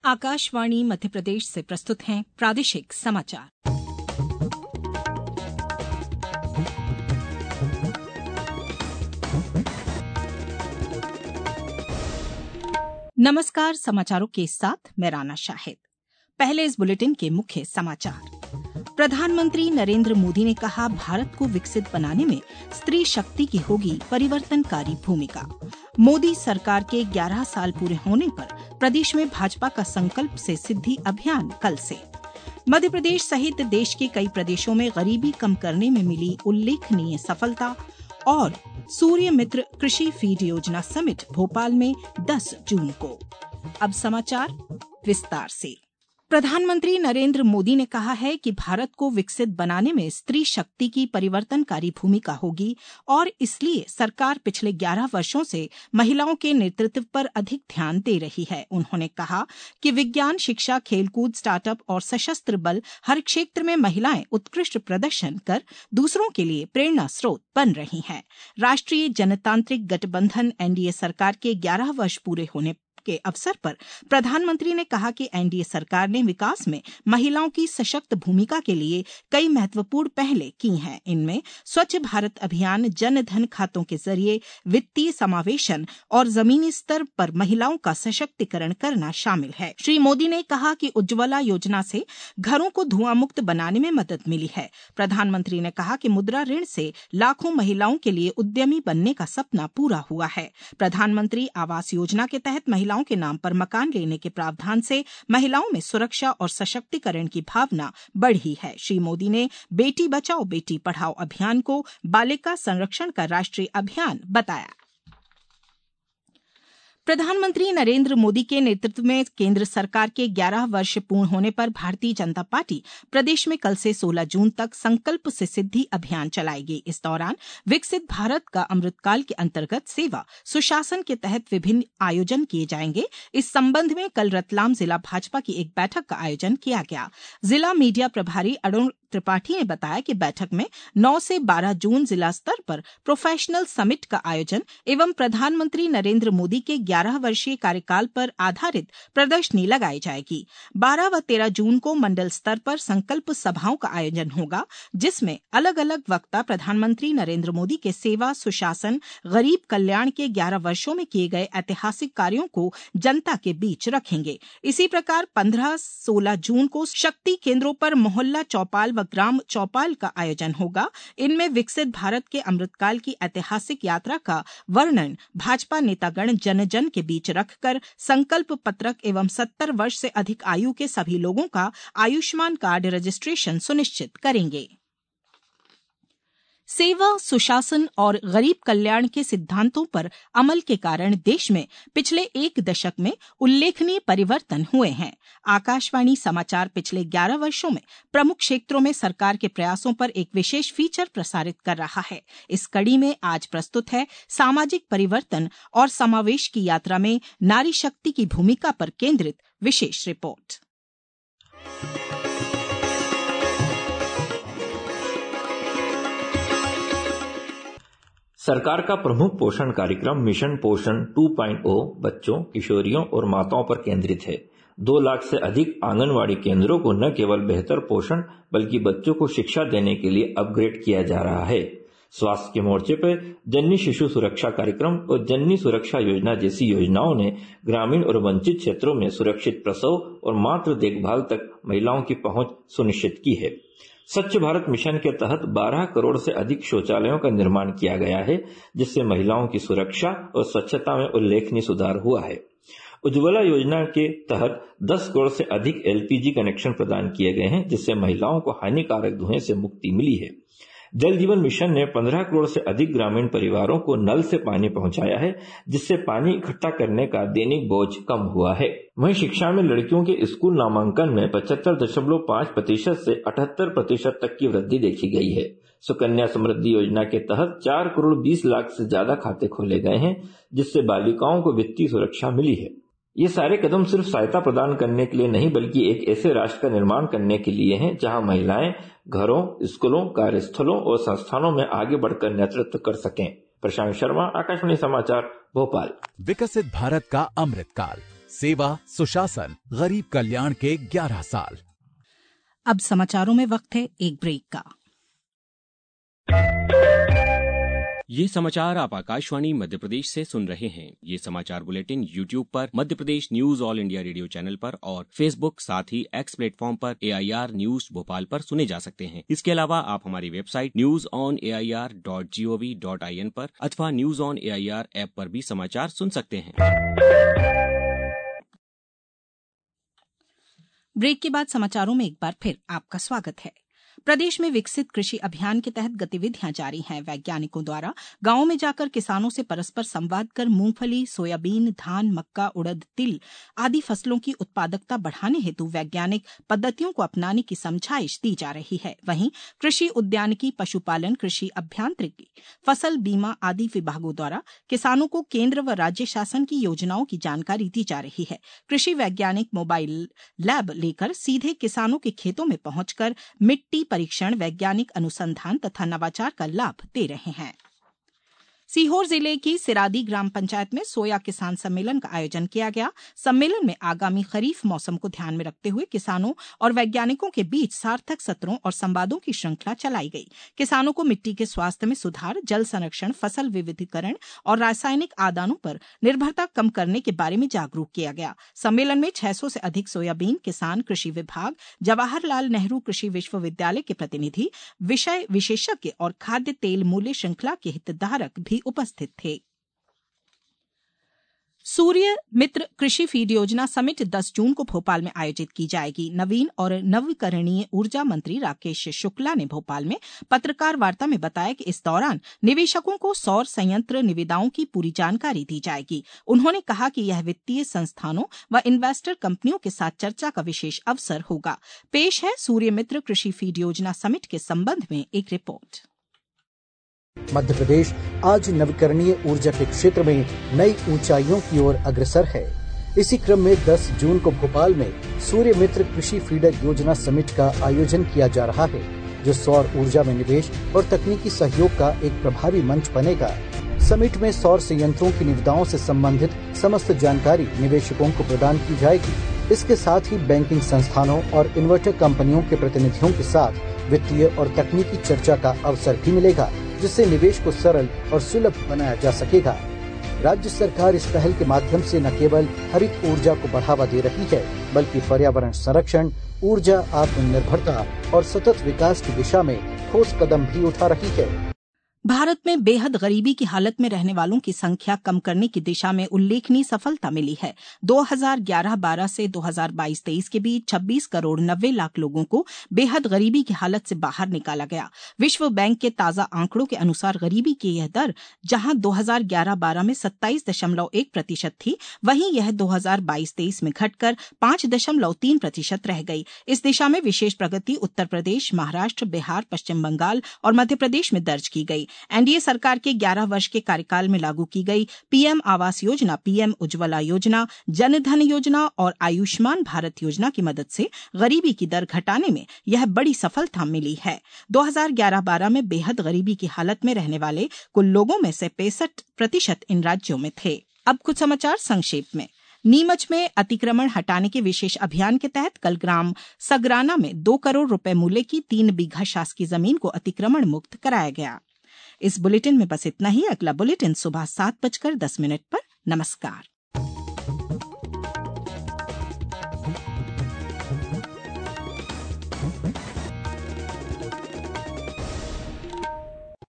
आकाशवाणी मध्य प्रदेश से प्रस्तुत हैं प्रादेशिक समाचार। नमस्कार, समाचारों के साथ मैं राना शाहिद। पहले इस बुलेटिन के मुख्य समाचार। प्रधानमंत्री नरेंद्र मोदी ने कहा, भारत को विकसित बनाने में स्त्री शक्ति की होगी परिवर्तनकारी भूमिका। मोदी सरकार के 11 साल पूरे होने पर प्रदेश में भाजपा का संकल्प से सिद्धि अभियान कल से। मध्य प्रदेश सहित देश के कई प्रदेशों में गरीबी कम करने में मिली उल्लेखनीय सफलता। और सूर्य मित्र कृषि फीड योजना समिट भोपाल में 10 जून को। अब समाचार विस्तार से। प्रधानमंत्री नरेंद्र मोदी ने कहा है कि भारत को विकसित बनाने में स्त्री शक्ति की परिवर्तनकारी भूमिका होगी और इसलिए सरकार पिछले 11 वर्षों से महिलाओं के नेतृत्व पर अधिक ध्यान दे रही है। उन्होंने कहा कि विज्ञान, शिक्षा, खेलकूद, स्टार्टअप और सशस्त्र बल हर क्षेत्र में महिलाएं उत्कृष्ट प्रदर्शन कर दूसरों के लिए प्रेरणा स्रोत बन रही हैं। राष्ट्रीय जनतांत्रिक गठबंधन एनडीए सरकार के 11 वर्ष पूरे होने के अवसर पर प्रधानमंत्री ने कहा कि एनडीए सरकार ने विकास में महिलाओं की सशक्त भूमिका के लिए कई महत्वपूर्ण पहलें की हैं। इनमें स्वच्छ भारत अभियान, जन धन खातों के जरिए वित्तीय समावेशन और जमीनी स्तर पर महिलाओं का सशक्तिकरण करना शामिल है। श्री मोदी ने कहा कि उज्ज्वला योजना से घरों को धुआं मुक्त बनाने में मदद मिली है। प्रधानमंत्री ने कहा कि मुद्रा ऋण से लाखों महिलाओं के लिए उद्यमी बनने का सपना पूरा हुआ है। प्रधानमंत्री आवास योजना के तहत महिलाओं के नाम पर मकान लेने के प्रावधान से महिलाओं में सुरक्षा और सशक्तिकरण की भावना बढ़ी है। श्री मोदी ने बेटी बचाओ बेटी पढ़ाओ अभियान को बालिका संरक्षण का राष्ट्रीय अभियान बताया। प्रधानमंत्री नरेंद्र मोदी के नेतृत्व में केंद्र सरकार के 11 वर्ष पूर्ण होने पर भारतीय जनता पार्टी प्रदेश में कल से 16 जून तक संकल्प से सिद्धि अभियान चलाएगी। इस दौरान विकसित भारत का अमृतकाल के अंतर्गत सेवा सुशासन के तहत विभिन्न आयोजन किए जाएंगे। इस संबंध में कल रतलाम जिला भाजपा की एक बैठक का आयोजन किया गया। जिला मीडिया प्रभारी अरुण त्रिपाठी ने बताया कि बैठक में 9 से 12 जून जिला स्तर पर प्रोफेशनल समिट का आयोजन एवं प्रधानमंत्री नरेंद्र मोदी के 11 वर्षीय कार्यकाल पर आधारित प्रदर्शनी लगाई जाएगी। 12 व 13 जून को मंडल स्तर पर संकल्प सभाओं का आयोजन होगा, जिसमें अलग अलग वक्ता प्रधानमंत्री नरेंद्र मोदी के सेवा, सुशासन, गरीब कल्याण के 11 वर्षों में किए गए ऐतिहासिक कार्यों को जनता के बीच रखेंगे। इसी प्रकार 15-16 जून को शक्ति केंद्रों पर मोहल्ला चौपाल व ग्राम चौपाल का आयोजन होगा। इनमें विकसित भारत के अमृतकाल की ऐतिहासिक यात्रा का वर्णन भाजपा नेतागण जन जन के बीच रखकर संकल्प पत्रक एवं 70 वर्ष से अधिक आयु के सभी लोगों का आयुष्मान कार्ड रजिस्ट्रेशन सुनिश्चित करेंगे। सेवा, सुशासन और गरीब कल्याण के सिद्धांतों पर अमल के कारण देश में पिछले 1 दशक में उल्लेखनीय परिवर्तन हुए हैं। आकाशवाणी समाचार पिछले 11 वर्षों में प्रमुख क्षेत्रों में सरकार के प्रयासों पर एक विशेष फीचर प्रसारित कर रहा है। इस कड़ी में आज प्रस्तुत है सामाजिक परिवर्तन और समावेश की यात्रा में नारी शक्ति की भूमिका पर केंद्रित विशेष रिपोर्ट। सरकार का प्रमुख पोषण कार्यक्रम मिशन पोषण 2.0 बच्चों, किशोरियों और माताओं पर केंद्रित है। 2 लाख से अधिक आंगनवाड़ी केंद्रों को न केवल बेहतर पोषण बल्कि बच्चों को शिक्षा देने के लिए अपग्रेड किया जा रहा है। स्वास्थ्य के मोर्चे पर जननी शिशु सुरक्षा कार्यक्रम और जननी सुरक्षा योजना जैसी योजनाओं ने ग्रामीण और वंचित क्षेत्रों में सुरक्षित प्रसव और मातृ देखभाल तक महिलाओं की पहुंच सुनिश्चित की है। स्वच्छ भारत मिशन के तहत 12 करोड़ से अधिक शौचालयों का निर्माण किया गया है, जिससे महिलाओं की सुरक्षा और स्वच्छता में उल्लेखनीय सुधार हुआ है। उज्ज्वला योजना के तहत 10 करोड़ से अधिक एलपीजी कनेक्शन प्रदान किए गए हैं, जिससे महिलाओं को हानिकारक धुएं से मुक्ति मिली है। जल जीवन मिशन ने 15 करोड़ से अधिक ग्रामीण परिवारों को नल से पानी पहुंचाया है, जिससे पानी इकट्ठा करने का दैनिक बोझ कम हुआ है। वहीं शिक्षा में लड़कियों के स्कूल नामांकन में 75.5% से 78% तक की वृद्धि देखी गई है। सुकन्या समृद्धि योजना के तहत 4 करोड़ 20 लाख से ज्यादा खाते खोले गए हैं, जिससे बालिकाओं को वित्तीय सुरक्षा मिली है। ये सारे कदम सिर्फ सहायता प्रदान करने के लिए नहीं बल्कि एक ऐसे राष्ट्र का निर्माण करने के लिए हैं जहां महिलाएं घरों, स्कूलों, कार्यस्थलों और संस्थानों में आगे बढ़कर नेतृत्व कर सकें। प्रशांत शर्मा, आकाशवाणी समाचार, भोपाल। विकसित भारत का अमृतकाल सेवा, सुशासन, गरीब कल्याण के 11 साल। अब समाचारों में वक्त है एक ब्रेक का। ये समाचार आप आकाशवाणी मध्य प्रदेश से सुन रहे हैं। ये समाचार बुलेटिन YouTube पर, Madhya Pradesh news all India radio channel पर और फेसबुक साथ ही एक्स प्लेटफॉर्म पर AIR न्यूज भोपाल पर सुने जा सकते हैं। इसके अलावा आप हमारी वेबसाइट newsonair.gov.in पर अथवा न्यूज ऑन AIR ऐप पर भी समाचार सुन सकते हैं। ब्रेक के बाद समाचारों में एक बार फिर आपका स्वागत है। प्रदेश में विकसित कृषि अभियान के तहत गतिविधियां जारी हैं। वैज्ञानिकों द्वारा गांवों में जाकर किसानों से परस्पर संवाद कर मूंगफली, सोयाबीन, धान, मक्का, उड़द, तिल आदि फसलों की उत्पादकता बढ़ाने हेतु वैज्ञानिक पद्धतियों को अपनाने की समझाइश दी जा रही है। वहीं कृषि उद्यानिकी, पशुपालन, कृषि अभियांत्रिकी, फसल बीमा आदि विभागों द्वारा किसानों को केंद्र व राज्य शासन की योजनाओं की जानकारी दी जा रही है। कृषि वैज्ञानिक मोबाइल लैब लेकर सीधे किसानों के खेतों में पहुंचकर मिट्टी परीक्षण, वैज्ञानिक अनुसंधान तथा नवाचार का लाभ दे रहे हैं। सीहोर जिले की सिरादी ग्राम पंचायत में सोया किसान सम्मेलन का आयोजन किया गया। सम्मेलन में आगामी खरीफ मौसम को ध्यान में रखते हुए किसानों और वैज्ञानिकों के बीच सार्थक सत्रों और संवादों की श्रृंखला चलाई गई। किसानों को मिट्टी के स्वास्थ्य में सुधार, जल संरक्षण, फसल विविधीकरण और रासायनिक आदानों पर निर्भरता कम करने के बारे में जागरूक किया गया। सम्मेलन में 600 से अधिक सोयाबीन किसान, कृषि विभाग, जवाहरलाल नेहरू कृषि विश्वविद्यालय के प्रतिनिधि, विषय विशेषज्ञ और खाद्य तेल मूल्य श्रृंखला के हितधारक भी उपस्थित थे। सूर्य मित्र कृषि फीड योजना समिट 10 जून को भोपाल में आयोजित की जाएगी। नवीन और नवीकरणीय ऊर्जा मंत्री राकेश शुक्ला ने भोपाल में पत्रकार वार्ता में बताया कि इस दौरान निवेशकों को सौर संयंत्र निविदाओं की पूरी जानकारी दी जाएगी। उन्होंने कहा कि यह वित्तीय संस्थानों व इन्वेस्टर कंपनियों के साथ चर्चा का विशेष अवसर होगा। पेश है सूर्य मित्र कृषि फीड योजना समिट के संबंध में एक रिपोर्ट। मध्य प्रदेश आज नवीकरणीय ऊर्जा के क्षेत्र में नई ऊंचाइयों की ओर अग्रसर है। इसी क्रम में 10 जून को भोपाल में सूर्य मित्र कृषि फीडर योजना समिट का आयोजन किया जा रहा है, जो सौर ऊर्जा में निवेश और तकनीकी सहयोग का एक प्रभावी मंच बनेगा। समिट में सौर संयंत्रों की निविदाओं से संबंधित समस्त जानकारी निवेशकों को प्रदान की जाएगी। इसके साथ ही बैंकिंग संस्थानों और इन्वर्टर कंपनियों के प्रतिनिधियों के साथ वित्तीय और तकनीकी चर्चा का अवसर भी मिलेगा, जिससे निवेश को सरल और सुलभ बनाया जा सकेगा। राज्य सरकार इस पहल के माध्यम से न केवल हरित ऊर्जा को बढ़ावा दे रही है, बल्कि पर्यावरण संरक्षण, ऊर्जा आत्मनिर्भरता और सतत विकास की दिशा में ठोस कदम भी उठा रही है। भारत में बेहद गरीबी की हालत में रहने वालों की संख्या कम करने की दिशा में उल्लेखनीय सफलता मिली है। 2011-12 से 2022-23 के बीच 26 करोड़ 90 लाख लोगों को बेहद गरीबी की हालत से बाहर निकाला गया। विश्व बैंक के ताजा आंकड़ों के अनुसार गरीबी की यह दर जहां 2011-12 में 27.1% थी, वहीं यह 2022-23 में घटकर 5.3% रह गई। इस दिशा में विशेष प्रगति उत्तर प्रदेश, महाराष्ट्र, बिहार, पश्चिम बंगाल और मध्य प्रदेश में दर्ज की गई। एनडीए सरकार के 11 वर्ष के कार्यकाल में लागू की गई पीएम आवास योजना, पीएम उज्ज्वला योजना, जनधन योजना और आयुष्मान भारत योजना की मदद से गरीबी की दर घटाने में यह बड़ी सफलता मिली है। 2011-12 में बेहद गरीबी की हालत में रहने वाले कुल लोगों में से 65% इन राज्यों में थे। अब कुछ समाचार संक्षेप में। नीमच में अतिक्रमण हटाने के विशेष अभियान के तहत कल ग्राम सगराना में 2 करोड़ रुपए मूल्य की 3 बीघा शासकीय जमीन को अतिक्रमण मुक्त कराया गया। इस बुलेटिन में बस इतना ही। अगला बुलेटिन सुबह 7:10 पर। नमस्कार।